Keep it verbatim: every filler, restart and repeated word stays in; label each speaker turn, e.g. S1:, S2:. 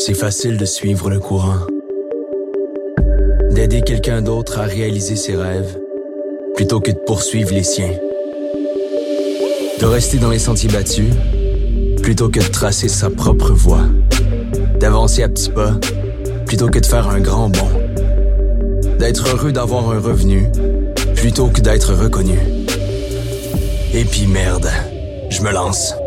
S1: C'est facile de suivre le courant, d'aider quelqu'un d'autre à réaliser ses rêves, plutôt que de poursuivre les siens. De rester dans les sentiers battus, plutôt que de tracer sa propre voie. D'avancer à petits pas, plutôt que de faire un grand bond. D'être heureux d'avoir un revenu, plutôt que d'être reconnu. Et puis merde, je me lance.